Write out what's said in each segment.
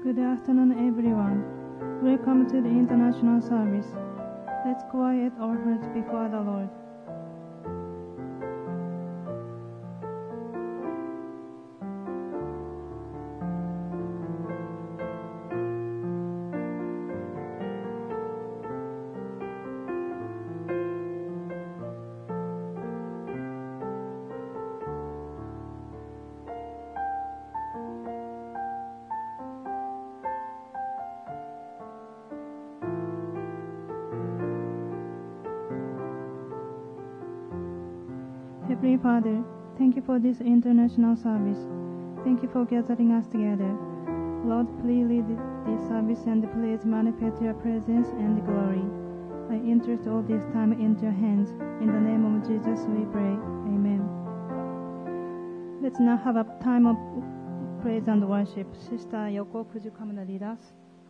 Good afternoon, everyone. Welcome to the international service. Let's quiet our hearts before the Lord. Heavenly Father, thank you for this international service. Thank you for gathering us together. Lord, please lead this service and please manifest your presence and glory. I entrust all this time into your hands. In the name of Jesus we pray. Amen. Let's now have a time of praise and worship. Sister Yoko, could you come and lead us?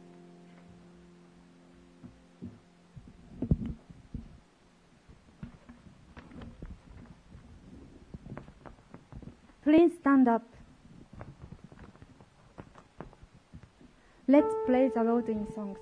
Please stand up. Let's praise the Lord in songs.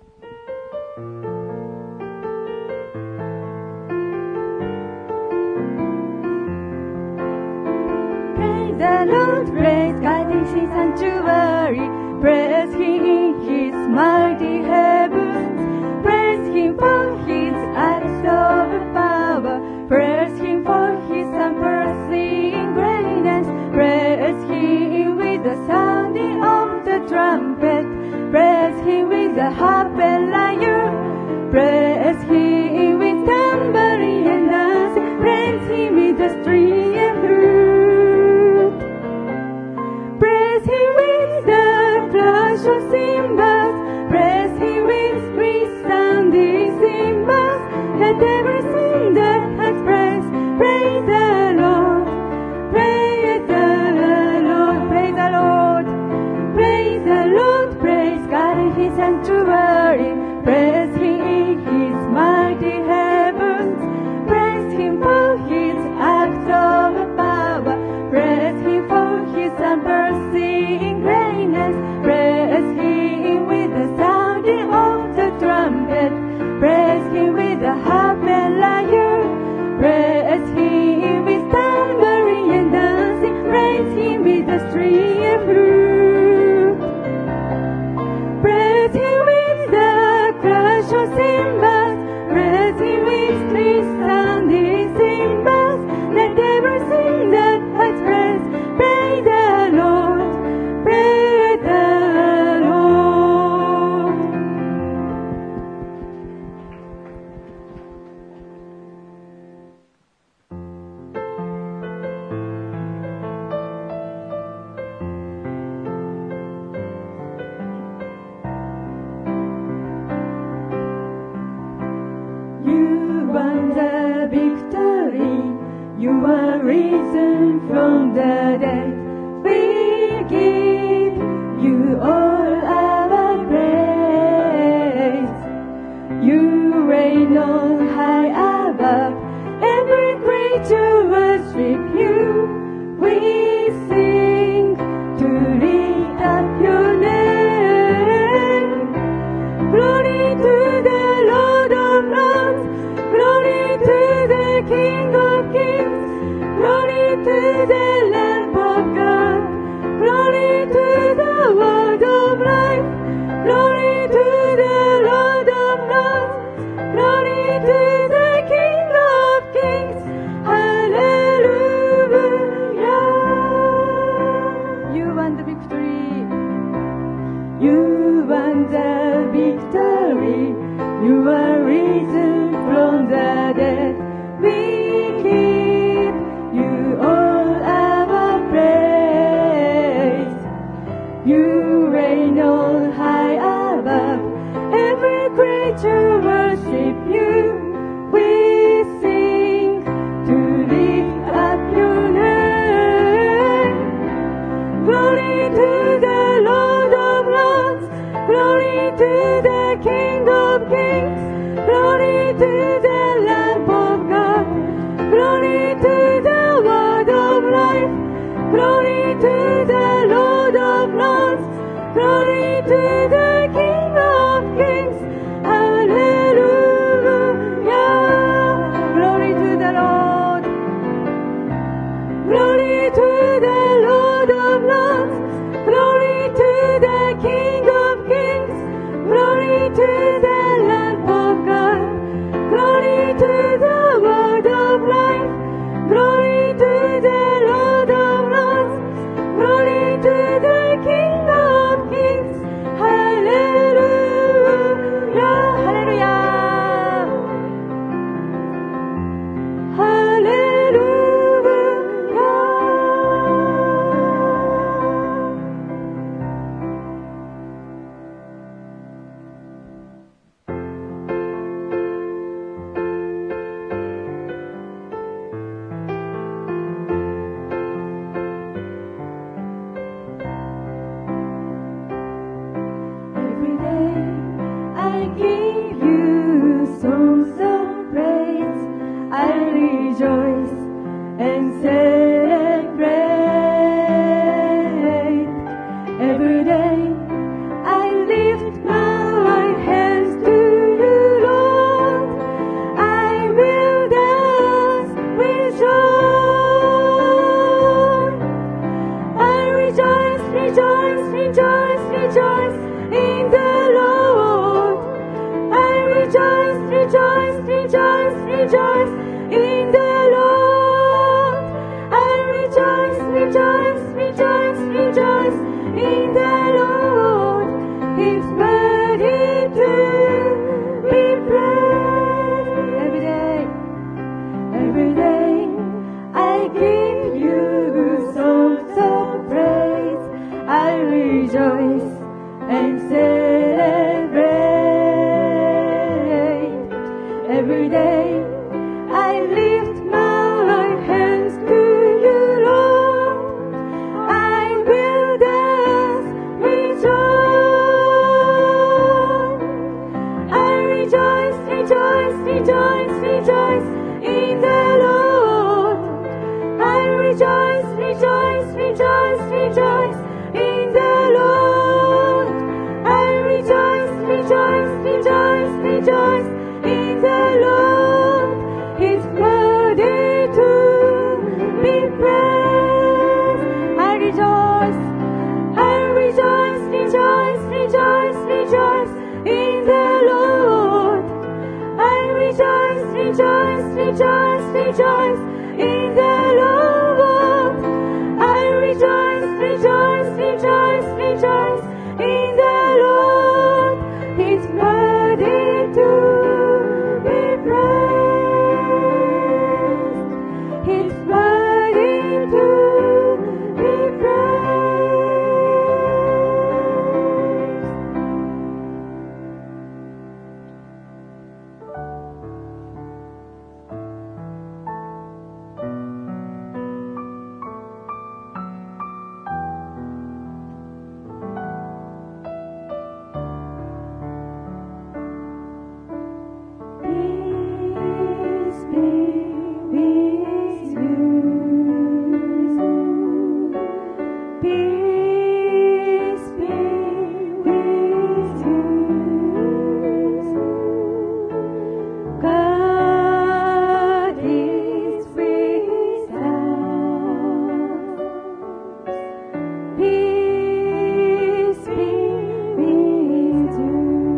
Praise the Lord, praise God in His sanctuary. Praise Him in His mighty heavens. Praise Him for His acts of power. Praise Him for His unforeseen greatness. Praise Him with the sounding of the trumpet. Praise Him with the harp and lyre. Praise Him with tambourine and dance. Praise Him with the string and flute. Praise Him with the flash of cymbals. Praise Him with resounding cymbals. Let everything that has praise, praise the Lord. Praise the Lord, praise the Lord. Praise the Lord, praise God in His sanctuary. Praise Him in His mighty heavens. Praise Him for His acts of power. Praise Him for His unforeseen greatness. Praise Him with the sounding of the trumpet. Praise Him with the harp and lyre. Praise Him with tambourine and dancing. Praise Him with the string and flute. Praise Him with the clash of cymbals. Praise Him with resounding cymbals. Let everything that has praise, praise the Lord. Praise the Lord. You won the victory. You are risen from the dead. We give you all our praise. You reign on high above. Every creature worship you. We sing to lift up your name. Glory to the Lord of Lords. Glory to the King of Kings. Glory to the Lamb of God. Glory to the Word of life. Glory to the Lord of Lords. Glory to the King of Kings. Hallelujah. You won the victory. You won the victory. You are risen from the dead. We give you all our praise. You reign on high above. Every creature worship you. We sing to lift up your name. Glory to the Lord of Lords. Glory to the King of Kings. Glory to the Lamb of God. Glory to the Word of life. Glory to the Lord of Lords. Glory to the King of Kings. Hallelujah. Glory to the Lord. Glory to the Lord of Lords. Glory to the King of Kings. Glory to the Lamb of God. Glory to the Word of Life. Glory to the Lord of Lords. Glory to the King of Kings. Hallelujah. Hallelujah. Every day I give you songs of praise. I rejoice and celebrate. Every day I lift my hands to you, Lord. I will dance with joy. I rejoice, rejoice, rejoice, rejoice in the Lord. I rejoice, rejoice, rejoice, rejoice in the Lord. I rejoice, rejoice, rejoice, rejoice in the Lord. He's worthy to be praised. Every day I give you songs of praise. I rejoice and celebrate. Every day I lift my hands to you, Lord. I will dance with joy. I rejoice, rejoice, rejoice, rejoice in the Lord. I rejoice, rejoice, rejoice, rejoice in the Lord. I rejoice, rejoice, rejoice, rejoice in the Lord. He's worthy to be praised. I rejoice, rejoice, rejoice, rejoice in the Lord. I rejoice, rejoice, rejoice, rejoice in the Lord. I rejoice, rejoice, rejoice, rejoice in the Lord. He's worthy to be praised. He's worthy to be Peace be with you. Peace be with you. God is with us. Peace be with you.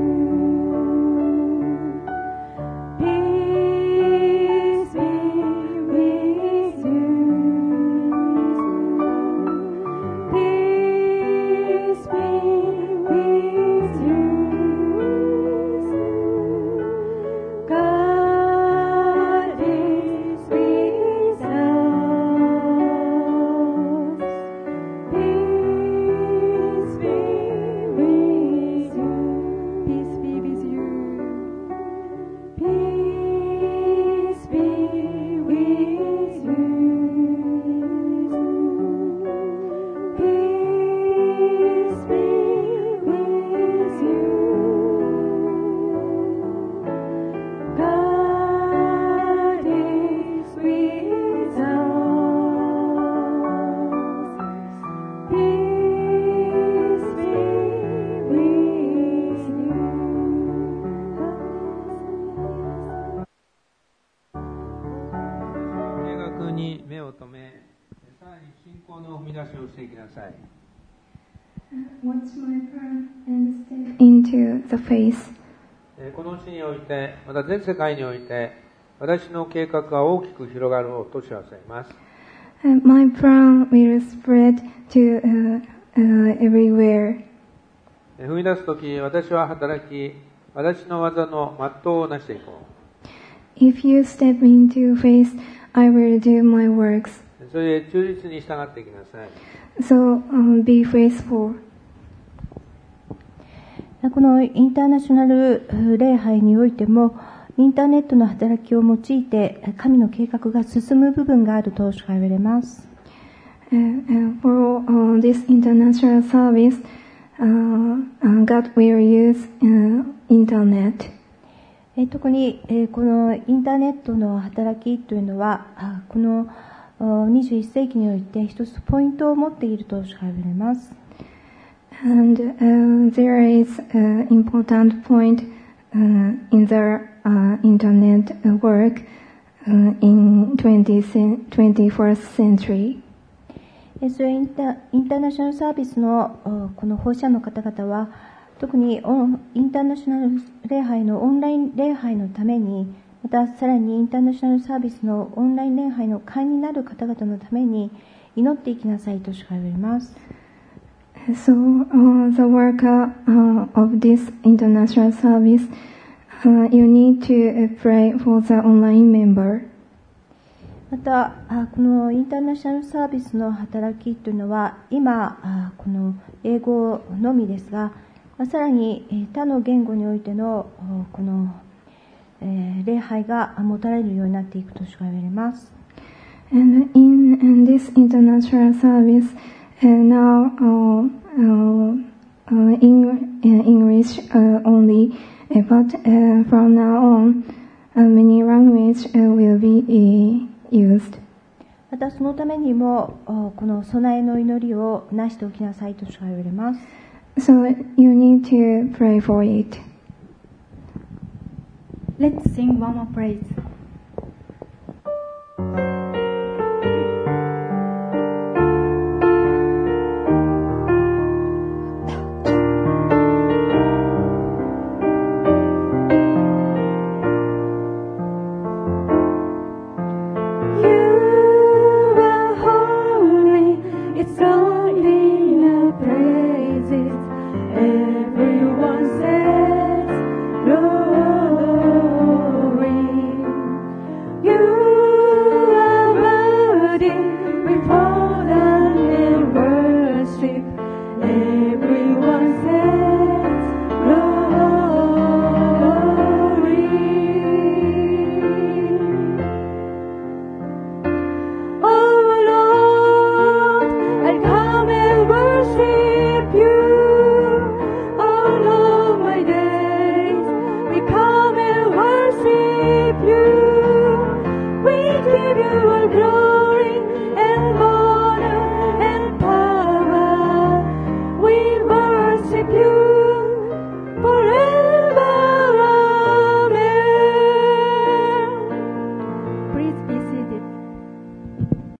Peace be with you. Peace be with you. God is with us. Peace 仰の踏み出しをしていきなさい。 Watch my prayer and step into the faith. この地において、また全世界において、私の計画が大きく広がろうと知らせます。 My plan will spread to everywhere. 踏み出すとき、私は働き、私の技の全うをなしていこう。 If you step into faith, I will do my works. それで忠実に従っていきなさい。 So be faithful. このインターナショナル礼拝においても、インターネットの働きを用いて神の計画が進む部分があるとしか言われます。 For this international service, God will use internet. 特にこのインターネットの働きというのは、この21世紀において一つポイントを持っているとしか言われます。 And there is an important point in the internet work in 21st century. それインターナショナルサービスのこの奉仕者の方々は、特にインターナショナル礼拝のオンライン礼拝のために、またさらにインターナショナルサービスのオンライン礼拝の会になる方々のために祈っていきなさいとしか言われます。 So the worker of this international service, you need to pray for the online member. またこのインターナショナルサービスの働きというのは今この英語のみですが、さらに他の言語においてのこの礼拝が持たれるようになっていくとしか言われます。 And in this international service, now in English only, but from now on, many languages will be used. またそのためにもこの備えの祈りをなしておきなさいとしか言われます。 So you need to pray for it. Let's sing one more praise.